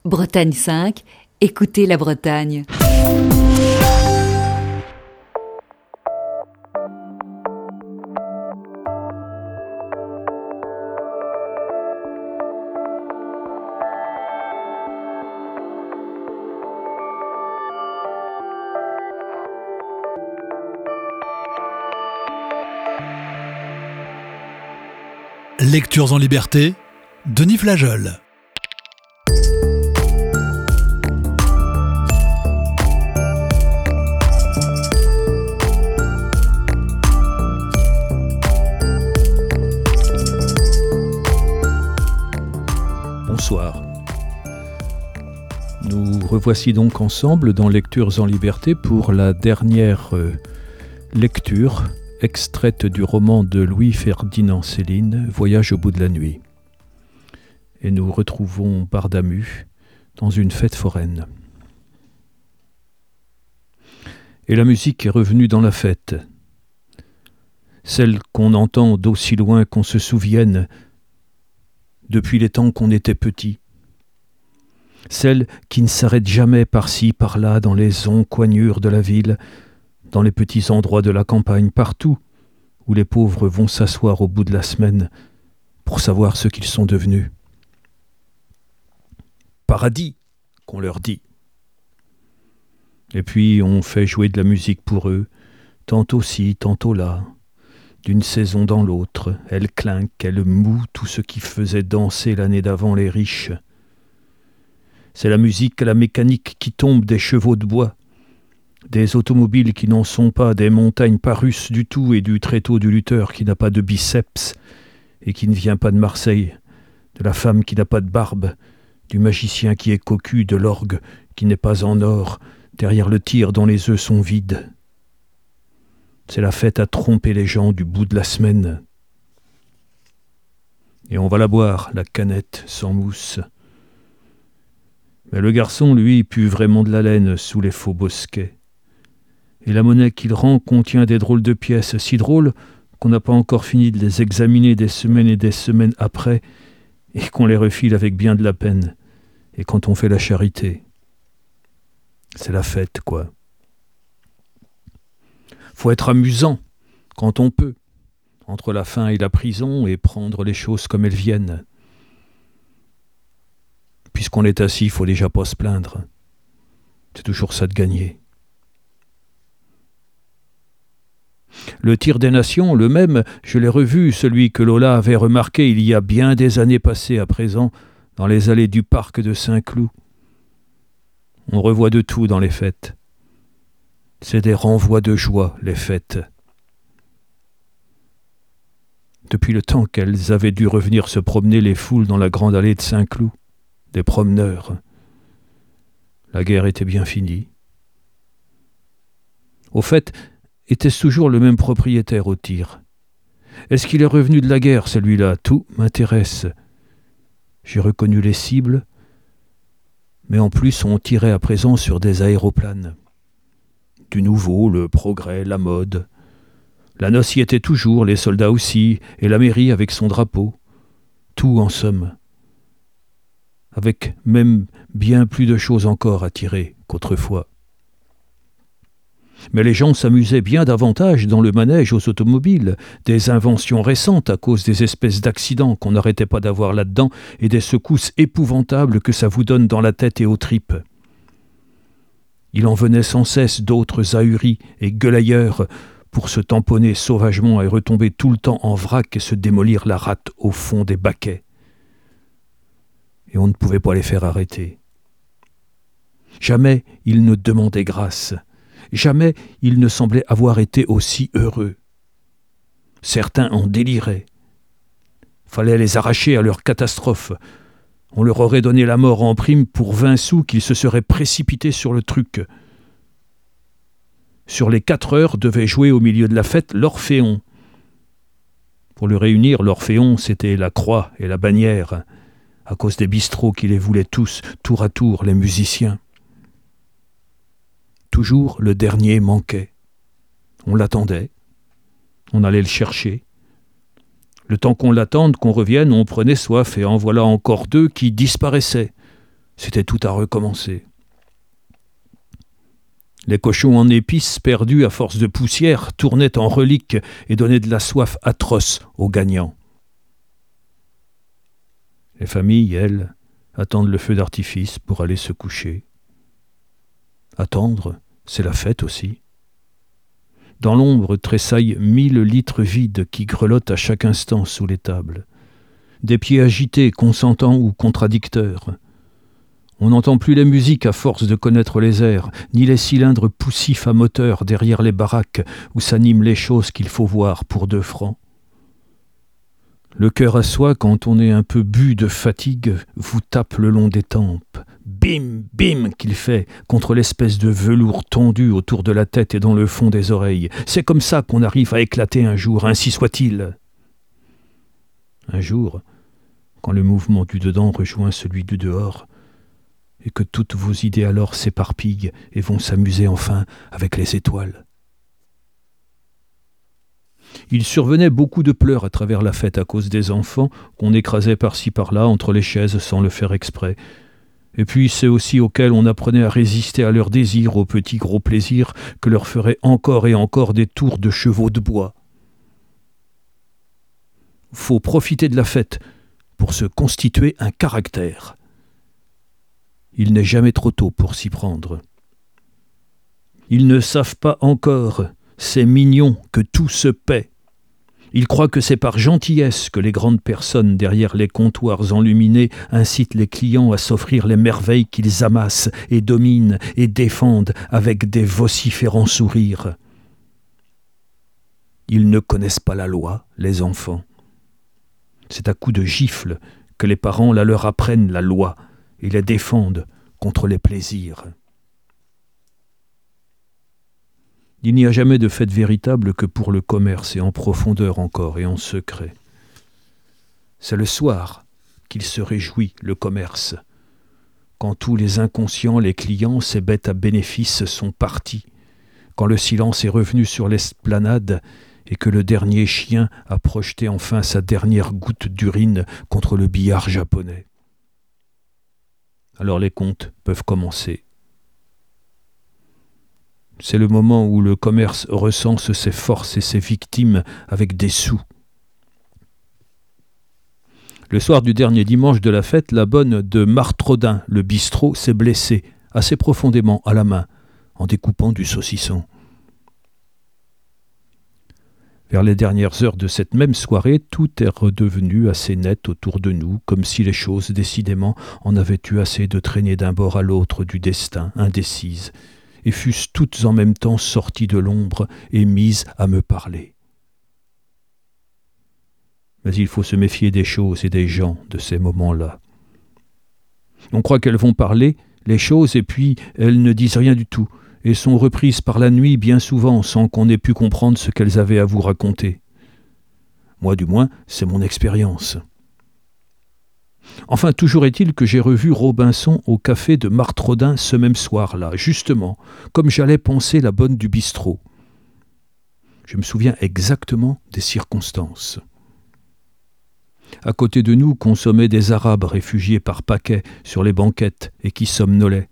Bretagne 5, écoutez la Bretagne. Lectures en liberté, Denis Flageol. Bonsoir. Nous revoici donc ensemble dans Lectures en liberté pour la dernière lecture extraite du roman de Louis-Ferdinand Céline, Voyage au bout de la nuit. Et nous retrouvons Bardamu dans une fête foraine. Et la musique est revenue dans la fête, celle qu'on entend d'aussi loin qu'on se souvienne, depuis les temps qu'on était petit, celle qui ne s'arrête jamais par-ci, par-là, dans les encoignures de la ville, dans les petits endroits de la campagne, partout où les pauvres vont s'asseoir au bout de la semaine pour savoir ce qu'ils sont devenus. Paradis, qu'on leur dit. Et puis on fait jouer de la musique pour eux, tantôt ci, tantôt là, d'une saison dans l'autre. Elle clinque, elle moue tout ce qui faisait danser l'année d'avant les riches. C'est la musique à la mécanique qui tombe des chevaux de bois, des automobiles qui n'en sont pas, des montagnes pas russes du tout et du tréteau du lutteur qui n'a pas de biceps et qui ne vient pas de Marseille, de la femme qui n'a pas de barbe, du magicien qui est cocu, de l'orgue qui n'est pas en or, derrière le tir dont les œufs sont vides. C'est la fête à tromper les gens du bout de la semaine. Et on va la boire, la canette sans mousse. Mais le garçon, lui, pue vraiment de la laine sous les faux bosquets. Et la monnaie qu'il rend contient des drôles de pièces, si drôles qu'on n'a pas encore fini de les examiner des semaines et des semaines après, et qu'on les refile avec bien de la peine, et quand on fait la charité. C'est la fête, quoi. Faut être amusant, quand on peut, entre la faim et la prison, et prendre les choses comme elles viennent. Puisqu'on est assis, il faut déjà pas se plaindre. C'est toujours ça de gagner. Le tir des nations, le même, je l'ai revu, celui que Lola avait remarqué il y a bien des années passées à présent, dans les allées du parc de Saint-Cloud. On revoit de tout dans les fêtes. C'est des renvois de joie, les fêtes. Depuis le temps qu'elles avaient dû revenir se promener les foules dans la grande allée de Saint-Cloud, des promeneurs. La guerre était bien finie. Au fait, était-ce toujours le même propriétaire au tir? Est-ce qu'il est revenu de la guerre, celui-là? Tout m'intéresse. J'ai reconnu les cibles, mais en plus on tirait à présent sur des aéroplanes. Du nouveau, le progrès, la mode. La noce y était toujours, les soldats aussi, et la mairie avec son drapeau. Tout en somme. Avec même bien plus de choses encore à tirer qu'autrefois. Mais les gens s'amusaient bien davantage dans le manège aux automobiles, des inventions récentes à cause des espèces d'accidents qu'on n'arrêtait pas d'avoir là-dedans et des secousses épouvantables que ça vous donne dans la tête et aux tripes. Il en venait sans cesse d'autres ahuris et gueulailleurs pour se tamponner sauvagement et retomber tout le temps en vrac et se démolir la rate au fond des baquets. Et on ne pouvait pas les faire arrêter. Jamais ils ne demandaient grâce. Jamais ils ne semblaient avoir été aussi heureux. Certains en déliraient. Fallait les arracher à leur catastrophe. On leur aurait donné la mort en prime pour 20 sous qu'ils se seraient précipités sur le truc. Sur les 4 heures devait jouer au milieu de la fête l'Orphéon. Pour le réunir, l'Orphéon, c'était la croix et la bannière, à cause des bistrots qui les voulaient tous, tour à tour, les musiciens. Toujours le dernier manquait. On l'attendait. On allait le chercher. Le temps qu'on l'attende, qu'on revienne, on prenait soif, et en voilà encore 2 qui disparaissaient. C'était tout à recommencer. Les cochons en épices, perdus à force de poussière, tournaient en reliques et donnaient de la soif atroce aux gagnants. Les familles, elles, attendent le feu d'artifice pour aller se coucher. Attendre, c'est la fête aussi. Dans l'ombre tressaillent 1000 litres vides qui grelottent à chaque instant sous les tables. Des pieds agités, consentants ou contradicteurs. On n'entend plus les musiques à force de connaître les airs, ni les cylindres poussifs à moteur derrière les baraques où s'animent les choses qu'il faut voir pour 2 francs. Le cœur à soi, quand on est un peu bu de fatigue, vous tape le long des tempes. Bim, bim qu'il fait contre l'espèce de velours tendu autour de la tête et dans le fond des oreilles. C'est comme ça qu'on arrive à éclater un jour, ainsi soit-il. Un jour, quand le mouvement du dedans rejoint celui du dehors, et que toutes vos idées alors s'éparpillent et vont s'amuser enfin avec les étoiles. Il survenait beaucoup de pleurs à travers la fête à cause des enfants qu'on écrasait par-ci par-là entre les chaises sans le faire exprès. Et puis c'est aussi auxquels on apprenait à résister à leurs désirs, aux petits gros plaisirs que leur feraient encore et encore des tours de chevaux de bois. Faut profiter de la fête pour se constituer un caractère. Il n'est jamais trop tôt pour s'y prendre. Ils ne savent pas encore, ces mignons, que tout se paie. Ils croient que c'est par gentillesse que les grandes personnes derrière les comptoirs enluminés incitent les clients à s'offrir les merveilles qu'ils amassent et dominent et défendent avec des vociférants sourires. Ils ne connaissent pas la loi, les enfants. C'est à coups de gifles que les parents la leur apprennent, la loi, et les défendent contre les plaisirs. Il n'y a jamais de fête véritable que pour le commerce, et en profondeur encore, et en secret. C'est le soir qu'il se réjouit, le commerce, quand tous les inconscients, les clients, ces bêtes à bénéfices sont partis, quand le silence est revenu sur l'esplanade, et que le dernier chien a projeté enfin sa dernière goutte d'urine contre le billard japonais. Alors les comptes peuvent commencer. C'est le moment où le commerce recense ses forces et ses victimes avec des sous. Le soir du dernier dimanche de la fête, la bonne de Martrodin, le bistrot, s'est blessée assez profondément à la main en découpant du saucisson. Vers les dernières heures de cette même soirée, tout est redevenu assez net autour de nous, comme si les choses, décidément, en avaient eu assez de traîner d'un bord à l'autre du destin, indécises, et fussent toutes en même temps sorties de l'ombre et mises à me parler. Mais il faut se méfier des choses et des gens de ces moments-là. On croit qu'elles vont parler, les choses, et puis elles ne disent rien du tout, et sont reprises par la nuit bien souvent sans qu'on ait pu comprendre ce qu'elles avaient à vous raconter. Moi du moins, c'est mon expérience. Enfin, toujours est-il que j'ai revu Robinson au café de Martrodin ce même soir-là, justement, comme j'allais penser la bonne du bistrot. Je me souviens exactement des circonstances. À côté de nous consommaient des Arabes réfugiés par paquets sur les banquettes et qui somnolaient.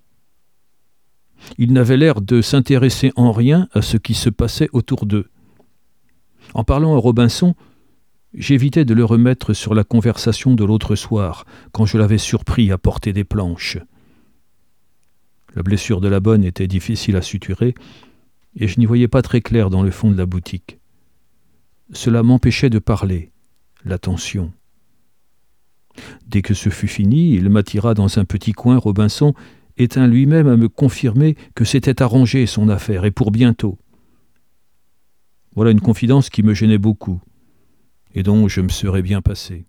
Ils n'avaient l'air de s'intéresser en rien à ce qui se passait autour d'eux. En parlant à Robinson, j'évitais de le remettre sur la conversation de l'autre soir, quand je l'avais surpris à porter des planches. La blessure de la bonne était difficile à suturer, et je n'y voyais pas très clair dans le fond de la boutique. Cela m'empêchait de parler, l'attention. Dès que ce fut fini, il m'attira dans un petit coin, Robinson, et tint lui-même à me confirmer que c'était arrangé son affaire, et pour bientôt. Voilà une confidence qui me gênait beaucoup, et dont je me serais bien passé.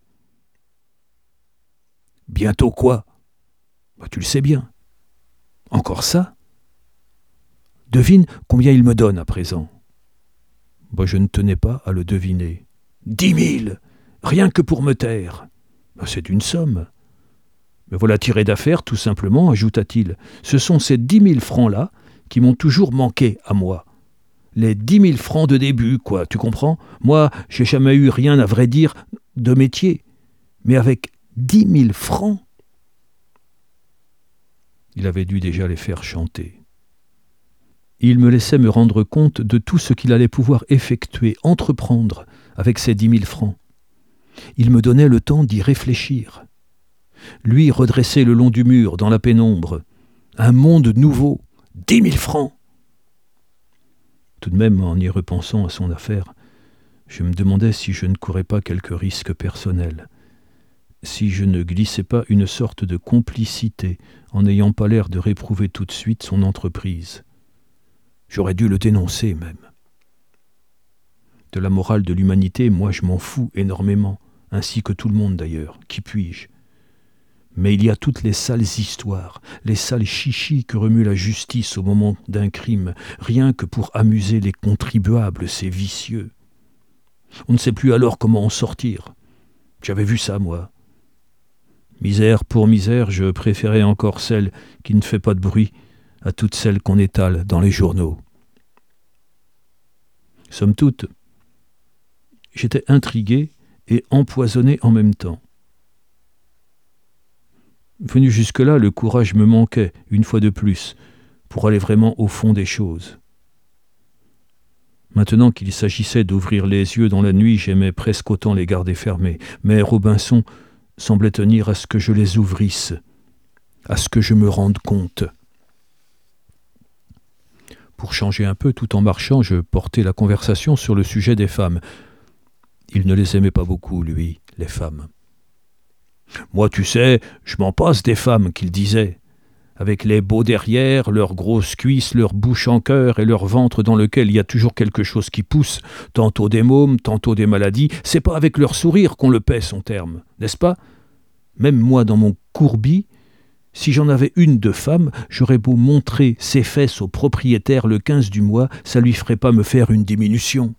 Bientôt quoi ? Tu le sais bien. Encore ça ? Devine combien il me donne à présent. Je ne tenais pas à le deviner. 10 000 ! Rien que pour me taire. C'est une somme. Me voilà tiré d'affaire, tout simplement, ajouta-t-il. Ce sont ces 10 000 francs-là qui m'ont toujours manqué à moi. Les 10 000 francs de début, quoi, tu comprends ? Moi, j'ai jamais eu rien, à vrai dire, de métier. Mais avec 10 000 francs ? Il avait dû déjà les faire chanter. Il me laissait me rendre compte de tout ce qu'il allait pouvoir effectuer, entreprendre avec ces 10 000 francs. Il me donnait le temps d'y réfléchir. Lui redressé le long du mur, dans la pénombre. Un monde nouveau, 10 000 francs. Tout de même, en y repensant à son affaire, je me demandais si je ne courais pas quelques risques personnels, si je ne glissais pas une sorte de complicité en n'ayant pas l'air de réprouver tout de suite son entreprise. J'aurais dû le dénoncer même. De la morale de l'humanité, moi je m'en fous énormément, ainsi que tout le monde d'ailleurs, qui puis-je. Mais il y a toutes les sales histoires, les sales chichis que remue la justice au moment d'un crime, rien que pour amuser les contribuables, ces vicieux. On ne sait plus alors comment en sortir. J'avais vu ça, moi. Misère pour misère, je préférais encore celle qui ne fait pas de bruit à toutes celles qu'on étale dans les journaux. Somme toute, j'étais intrigué et empoisonné en même temps. Venu jusque-là, le courage me manquait, une fois de plus, pour aller vraiment au fond des choses. Maintenant qu'il s'agissait d'ouvrir les yeux dans la nuit, j'aimais presque autant les garder fermés, mais Robinson semblait tenir à ce que je les ouvrisse, à ce que je me rende compte. Pour changer un peu, tout en marchant, je portais la conversation sur le sujet des femmes. Il ne les aimait pas beaucoup, lui, les femmes. Moi, tu sais, je m'en passe des femmes, qu'il disait, avec les beaux derrière, leurs grosses cuisses, leur bouche en cœur et leur ventre dans lequel il y a toujours quelque chose qui pousse, tantôt des mômes, tantôt des maladies. C'est pas avec leur sourire qu'on le paie, son terme, n'est-ce pas? Même moi, dans mon courbi, si j'en avais une de femme, j'aurais beau montrer ses fesses au propriétaire le 15 du mois, ça lui ferait pas me faire une diminution.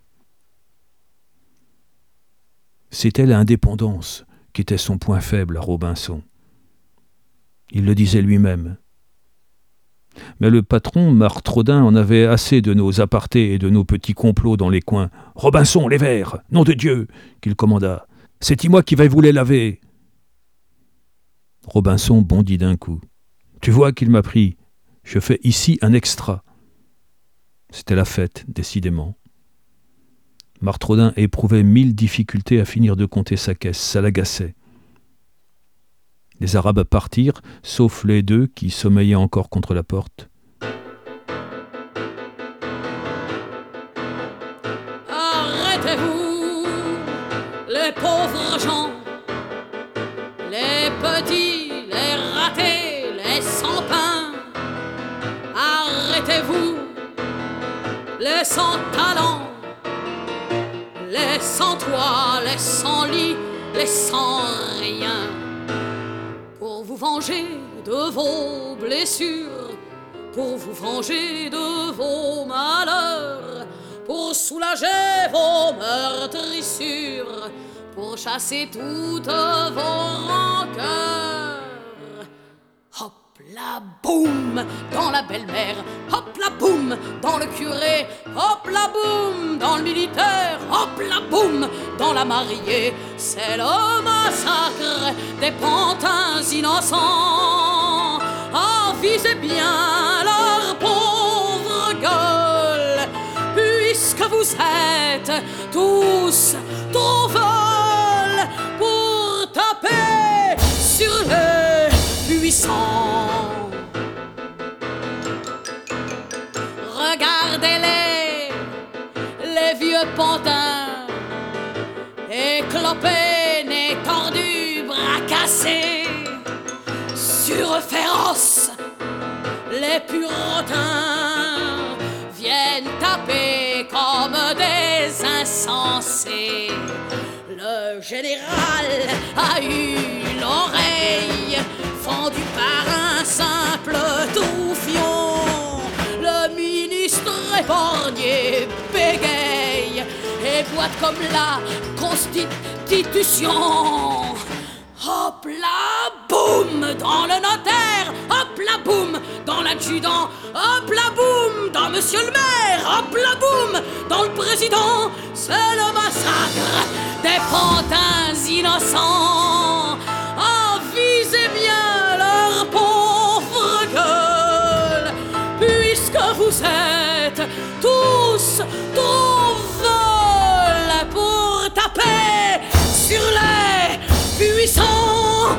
C'était l'indépendance qui était son point faible à Robinson. Il le disait lui-même. Mais le patron, Martrodin, en avait assez de nos apartés et de nos petits complots dans les coins. « Robinson, les verres, nom de Dieu !» qu'il commanda. « C'est-y moi qui vais vous les laver !» Robinson bondit d'un coup. « Tu vois qu'il m'a pris. Je fais ici un extra. » C'était la fête, décidément. Martrodin éprouvait 1000 difficultés à finir de compter sa caisse. Ça l'agaçait. Les Arabes partirent, sauf les deux qui sommeillaient encore contre la porte. Arrêtez-vous, les pauvres gens, les petits, les ratés, les sans-pain. Arrêtez-vous, les sans-talent, les sans-toit, les sans-lit, les sans-rien. Pour vous venger de vos blessures, pour vous venger de vos malheurs, pour soulager vos meurtrissures, pour chasser toutes vos rancœurs. Hop là boum dans la belle-mère, hop là boum dans le curé, hop là boum dans le militaire, hop là boum dans la mariée. C'est le massacre des pantins innocents. Avisez bien leur pauvre gueule, puisque vous êtes tous trop folles pour taper sur les puissants. Regardez-les, les vieux pantins, éclopés, nez tordus, bras cassés, sur féroces, les puritains viennent taper comme des insensés. Le général a eu l'oreille fendue par un simple touffion. Le ministre épargné bégaye et boite comme la Constitution. Hop là boum dans le notaire, hop là boum dans l'adjudant, hop là boum dans monsieur le maire, hop là boum dans le président. C'est le massacre des pantins innocents. Avisez bien leur pauvre gueule. puisque vous êtes tous trop folles pour taper sur les puissants.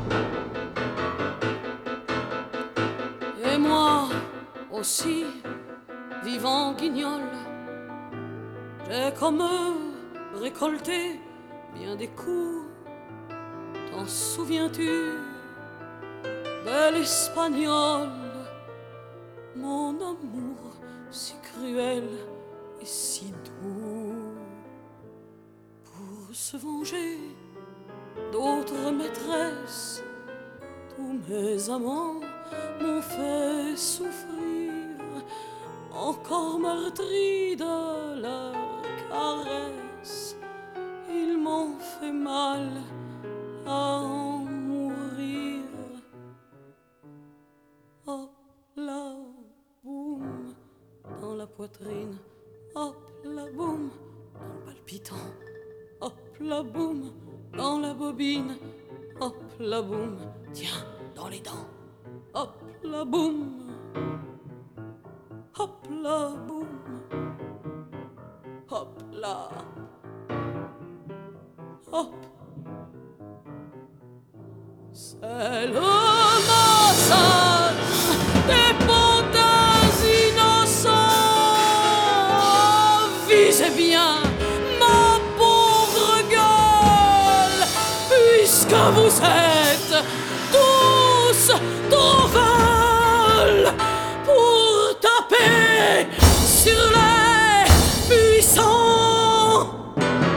Et moi aussi, vivant guignol, j'ai comme eux récolté bien des coups. T'en souviens-tu, bel espagnol, mon amour si cruel et si doux? Pour se venger d'autres maîtresses, tous mes amants m'ont fait souffrir, encore meurtris de leurs caresses. Ils m'ont fait mal à en mourir. Hop là, boum, dans la poitrine. Hop là, boum, dans le palpitant. Hop là, boum, dans la bobine. Hop là, boum, tiens, dans les dents. Hop là, boum. Hop là, boum. Hop là. Hop. C'est le massage des pantins innocents. Visez bien ma pauvre gueule, puisque vous êtes tous trop folles pour taper sur les puissants.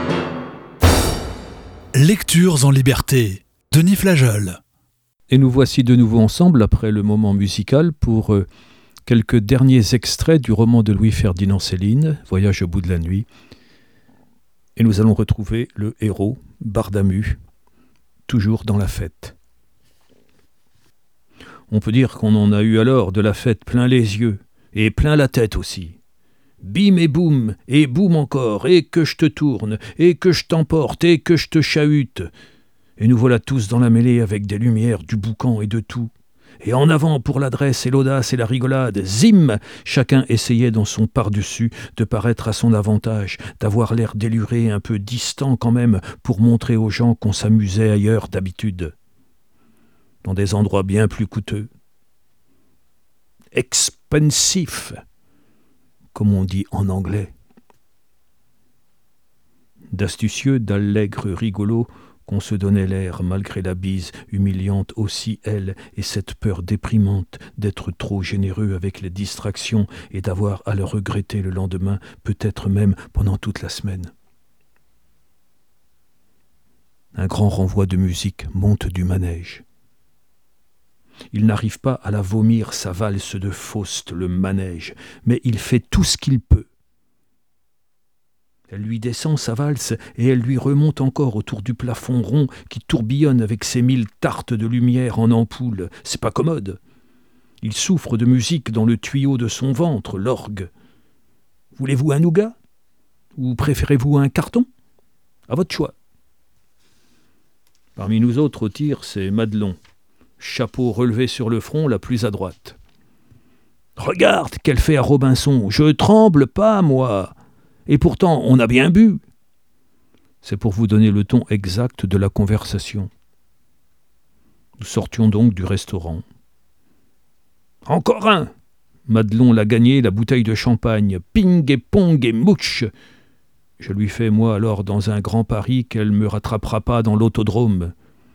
Lectures en liberté. Denis Flageol. Et nous voici de nouveau ensemble après le moment musical pour quelques derniers extraits du roman de Louis-Ferdinand Céline, Voyage au bout de la nuit. Et nous allons retrouver le héros, Bardamu, toujours dans la fête. On peut dire qu'on en a eu alors de la fête plein les yeux, et plein la tête aussi. Bim et boum encore, et que je te tourne, et que je t'emporte, et que je te chahute. Et nous voilà tous dans la mêlée avec des lumières, du boucan et de tout. Et en avant pour l'adresse et l'audace et la rigolade, zim, chacun essayait dans son par-dessus de paraître à son avantage, d'avoir l'air déluré, un peu distant quand même, pour montrer aux gens qu'on s'amusait ailleurs d'habitude. Dans des endroits bien plus coûteux. Expensive, comme on dit en anglais. D'astucieux, d'allègres rigolos, qu'on se donnait l'air malgré la bise humiliante aussi, elle, et cette peur déprimante d'être trop généreux avec les distractions et d'avoir à le regretter le lendemain, peut-être même pendant toute la semaine. Un grand renvoi de musique monte du manège. Il n'arrive pas à la vomir, sa valse de Faust, le manège, mais il fait tout ce qu'il peut. Elle lui descend sa valse et elle lui remonte encore autour du plafond rond qui tourbillonne avec ses 1000 tartes de lumière en ampoule. C'est pas commode. Il souffre de musique dans le tuyau de son ventre, l'orgue. Voulez-vous un nougat? Ou préférez-vous un carton? À votre choix. Parmi nous autres au tir, c'est Madelon. Chapeau relevé sur le front, la plus à droite. « Regarde qu'elle fait à Robinson. Je tremble pas, moi. Et pourtant, on a bien bu. » C'est pour vous donner le ton exact de la conversation. Nous sortions donc du restaurant. « Encore un !» Madelon l'a gagné, la bouteille de champagne. Ping et pong et mouche. Je lui fais, moi, alors, dans un grand pari qu'elle me rattrapera pas dans l'autodrome.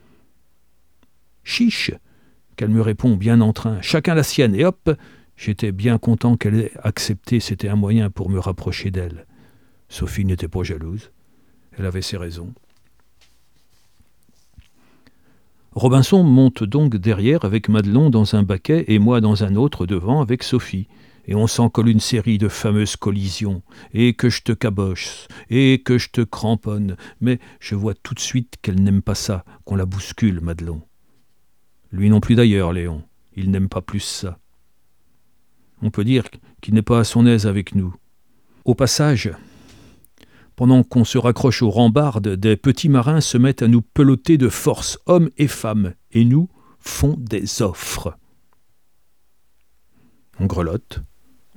Chiche, qu'elle me répond bien en train. Chacun la sienne, et hop, j'étais bien content qu'elle ait accepté, c'était un moyen pour me rapprocher d'elle. Sophie n'était pas jalouse, elle avait ses raisons. Robinson monte donc derrière avec Madelon dans un baquet et moi dans un autre devant avec Sophie. Et on s'en colle une série de fameuses collisions, et que je te caboche, et que je te cramponne. Mais je vois tout de suite qu'elle n'aime pas ça, qu'on la bouscule, Madelon. Lui non plus d'ailleurs, Léon. Il n'aime pas plus ça. On peut dire qu'il n'est pas à son aise avec nous. Au passage, pendant qu'on se raccroche aux rambardes, des petits marins se mettent à nous peloter de force, hommes et femmes, et nous font des offres. On grelotte,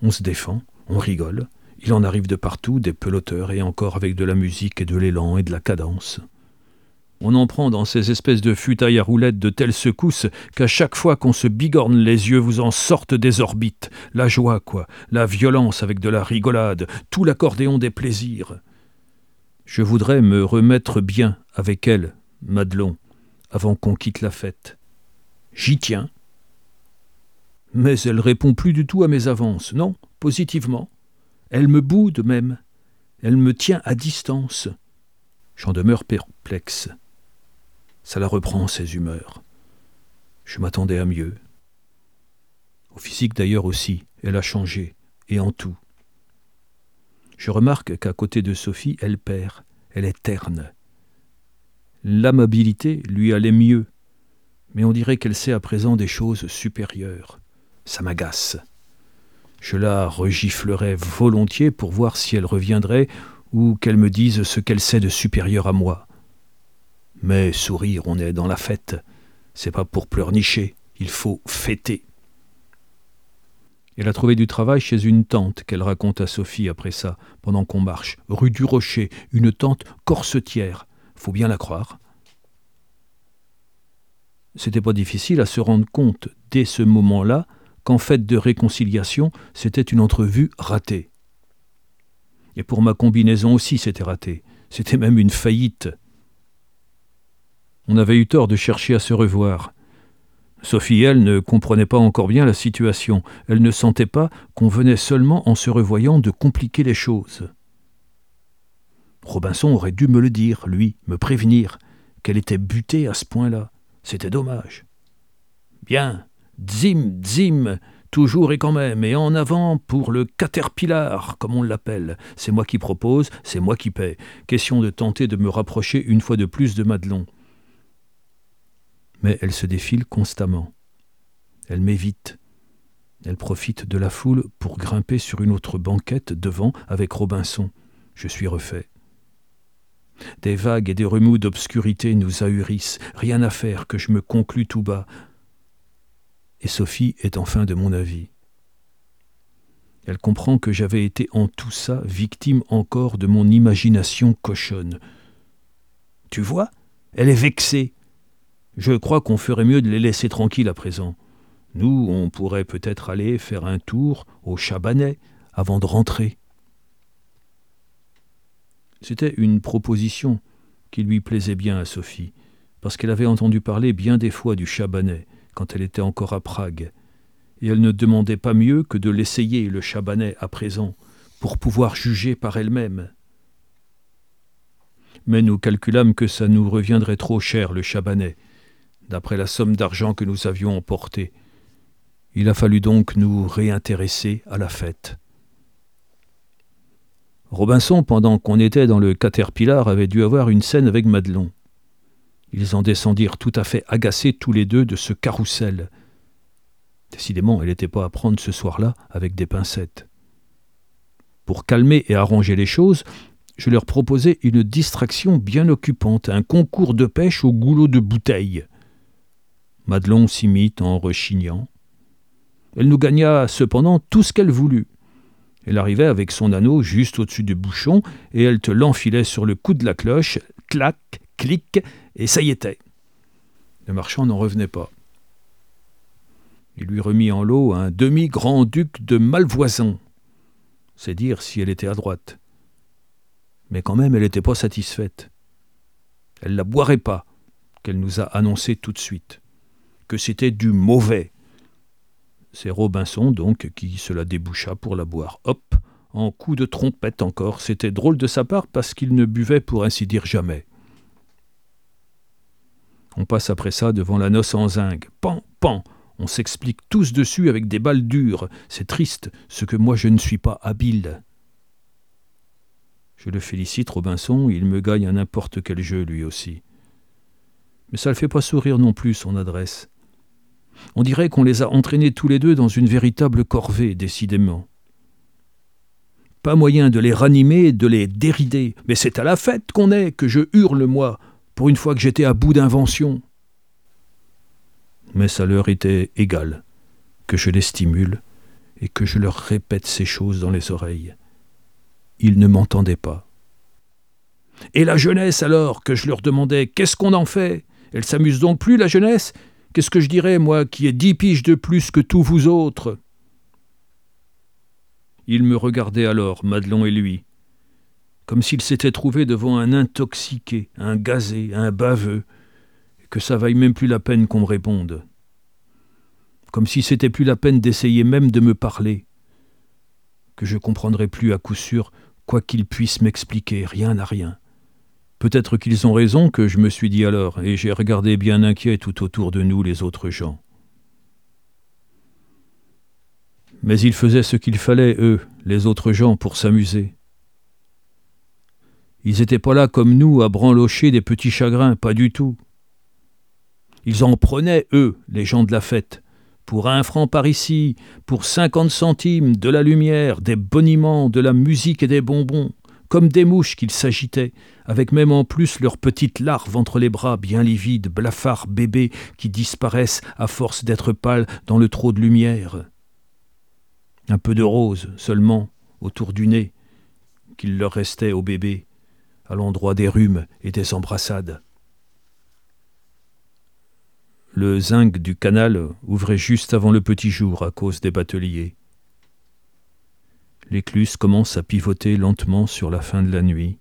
On se défend, on rigole. Il en arrive de partout, des peloteurs, et encore avec de la musique et de l'élan et de la cadence. On en prend dans ces espèces de futailles à roulettes de telles secousses qu'à chaque fois qu'on se bigorne, les yeux vous en sortent des orbites. La joie, quoi, la violence avec de la rigolade, tout l'accordéon des plaisirs. Je voudrais me remettre bien avec elle, Madelon, avant qu'on quitte la fête. J'y tiens. Mais elle répond plus du tout à mes avances, non, positivement. Elle me boude même. Elle me tient à distance. J'en demeure perplexe. Ça la reprend, ses humeurs. Je m'attendais à mieux. Au physique d'ailleurs aussi, elle a changé, et en tout. Je remarque qu'à côté de Sophie, elle perd, elle est terne. L'amabilité lui allait mieux, mais on dirait qu'elle sait à présent des choses supérieures. Ça m'agace. Je la regiflerais volontiers pour voir si elle reviendrait ou qu'elle me dise ce qu'elle sait de supérieur à moi. Mais sourire, on est dans la fête. C'est pas pour pleurnicher, il faut fêter. Elle a trouvé du travail chez une tante qu'elle raconte à Sophie après ça, pendant qu'on marche, rue du Rocher, une tante corsetière. Faut bien la croire. C'était pas difficile à se rendre compte, dès ce moment-là, qu'en fait de réconciliation, c'était une entrevue ratée. Et pour ma combinaison aussi, c'était raté. C'était même une faillite. On avait eu tort de chercher à se revoir. Sophie, elle, ne comprenait pas encore bien la situation. Elle ne sentait pas qu'on venait seulement en se revoyant de compliquer les choses. Robinson aurait dû me le dire, lui, me prévenir, qu'elle était butée à ce point-là. C'était dommage. Bien, dzim, dzim, toujours et quand même, et en avant pour le caterpillar, comme on l'appelle. C'est moi qui propose, c'est moi qui paie. Question de tenter de me rapprocher une fois de plus de Madelon. Mais elle se défile constamment. Elle m'évite. Elle profite de la foule pour grimper sur une autre banquette devant avec Robinson. Je suis refait. Des vagues et des remous d'obscurité nous ahurissent. Rien à faire que je me conclue tout bas. Et Sophie est enfin de mon avis. Elle comprend que j'avais été en tout ça victime encore de mon imagination cochonne. Tu vois, elle est vexée. Je crois qu'on ferait mieux de les laisser tranquilles à présent. Nous, on pourrait peut-être aller faire un tour au Chabanais avant de rentrer. C'était une proposition qui lui plaisait bien à Sophie, parce qu'elle avait entendu parler bien des fois du Chabanais, quand elle était encore à Prague, et elle ne demandait pas mieux que de l'essayer, le Chabanais, à présent, pour pouvoir juger par elle-même. Mais nous calculâmes que ça nous reviendrait trop cher, le Chabanais, d'après la somme d'argent que nous avions emportée. Il a fallu donc nous réintéresser à la fête. Robinson, pendant qu'on était dans le Caterpillar, avait dû avoir une scène avec Madelon. Ils en descendirent tout à fait agacés tous les deux de ce carrousel. Décidément, elle n'était pas à prendre ce soir-là avec des pincettes. Pour calmer et arranger les choses, je leur proposai une distraction bien occupante, un concours de pêche au goulot de bouteille. Madelon s'y mit en rechignant. Elle nous gagna cependant tout ce qu'elle voulut. Elle arrivait avec son anneau juste au-dessus du bouchon, et elle te l'enfilait sur le cou de la cloche, clac, clic, et ça y était. Le marchand n'en revenait pas. Il lui remit en lot un demi-grand-duc de Malvoisin. C'est dire si elle était à droite. Mais quand même, elle n'était pas satisfaite. Elle ne la boirait pas, qu'elle nous a annoncé tout de suite. Que c'était du mauvais. C'est Robinson, donc, qui se la déboucha pour la boire. Hop, en coup de trompette encore. C'était drôle de sa part parce qu'il ne buvait pour ainsi dire jamais. On passe après ça devant la noce en zinc. Pan, pan. On s'explique tous dessus avec des balles dures. C'est triste, ce que moi je ne suis pas habile. Je le félicite, Robinson, il me gagne à n'importe quel jeu, lui aussi. Mais ça ne le fait pas sourire non plus, son adresse. On dirait qu'on les a entraînés tous les deux dans une véritable corvée, décidément. Pas moyen de les ranimer, de les dérider. Mais c'est à la fête qu'on est, que je hurle, moi, pour une fois que j'étais à bout d'invention. Mais ça leur était égal, que je les stimule, et que je leur répète ces choses dans les oreilles. Ils ne m'entendaient pas. Et la jeunesse alors, que je leur demandais, qu'est-ce qu'on en fait ? Elle s'amuse donc plus, la jeunesse ? Qu'est-ce que je dirais, moi, qui ai 10 piges de plus que tous vous autres ? Ils me regardaient alors, Madelon et lui, comme s'ils s'étaient trouvés devant un intoxiqué, un gazé, un baveux, et que ça vaille même plus la peine qu'on me réponde. Comme si c'était plus la peine d'essayer même de me parler, que je comprendrais plus à coup sûr, quoi qu'ils puissent m'expliquer, rien à rien. Peut-être qu'ils ont raison, que je me suis dit alors, et j'ai regardé bien inquiet tout autour de nous les autres gens. Mais ils faisaient ce qu'il fallait, eux, les autres gens, pour s'amuser. Ils n'étaient pas là comme nous à branlocher des petits chagrins, pas du tout. Ils en prenaient, eux, les gens de la fête, pour 1 franc par ici, pour 50 centimes, de la lumière, des boniments, de la musique et des bonbons, comme des mouches qu'ils s'agitaient, avec même en plus leurs petites larves entre les bras, bien livides, blafards bébés, qui disparaissent à force d'être pâles dans le trop de lumière. Un peu de rose seulement autour du nez, qu'il leur restait aux bébés, à l'endroit des rhumes et des embrassades. Le zinc du canal ouvrait juste avant le petit jour à cause des bateliers. L'écluse commence à pivoter lentement sur la fin de la nuit.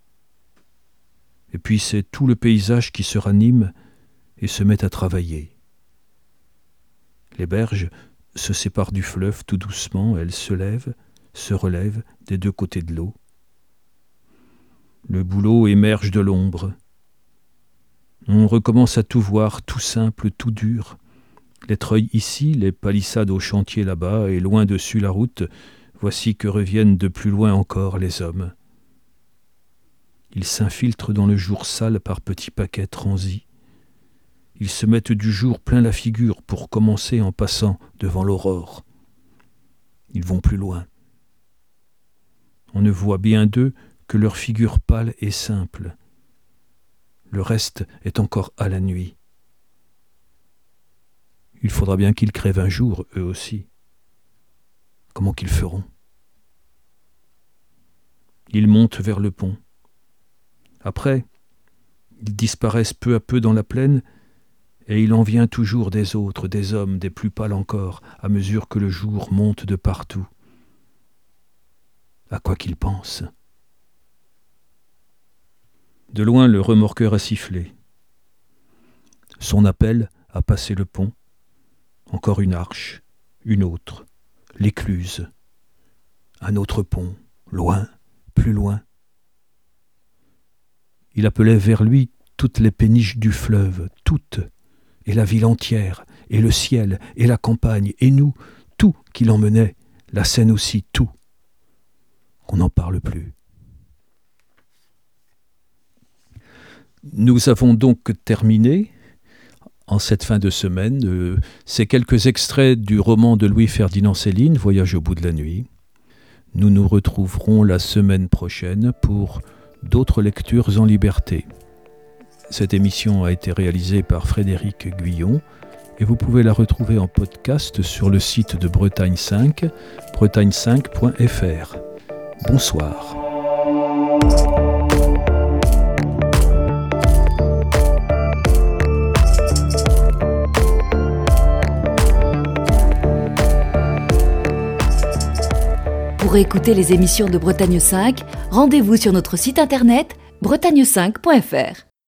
Et puis c'est tout le paysage qui se ranime et se met à travailler. Les berges se séparent du fleuve tout doucement, elles se lèvent, se relèvent des 2 côtés de l'eau. Le bouleau émerge de l'ombre. On recommence à tout voir, tout simple, tout dur. Les treuils ici, les palissades au chantier là-bas, et loin dessus la route, voici que reviennent de plus loin encore les hommes. Ils s'infiltrent dans le jour sale par petits paquets transis. Ils se mettent du jour plein la figure pour commencer en passant devant l'aurore. Ils vont plus loin. On ne voit bien d'eux que leur figure pâle et simple. Le reste est encore à la nuit. Il faudra bien qu'ils crèvent un jour, eux aussi. Comment qu'ils feront ? Ils montent vers le pont. Après, ils disparaissent peu à peu dans la plaine, et il en vient toujours des autres, des hommes, des plus pâles encore, à mesure que le jour monte de partout. À quoi qu'ils pensent ? De loin, le remorqueur a sifflé. Son appel a passé le pont. Encore une arche, une autre, l'écluse. Un autre pont, loin, plus loin. Il appelait vers lui toutes les péniches du fleuve, toutes, et la ville entière, et le ciel, et la campagne, et nous, tout qui l'emmenait, la Seine aussi, tout. Qu'on n'en parle plus. Nous avons donc terminé, en cette fin de semaine, ces quelques extraits du roman de Louis-Ferdinand Céline, Voyage au bout de la nuit. Nous nous retrouverons la semaine prochaine pour d'autres lectures en liberté. Cette émission a été réalisée par Frédéric Guyon et vous pouvez la retrouver en podcast sur le site de Bretagne 5, bretagne5.fr. Bonsoir. Pour écouter les émissions de Bretagne 5, rendez-vous sur notre site internet bretagne5.fr.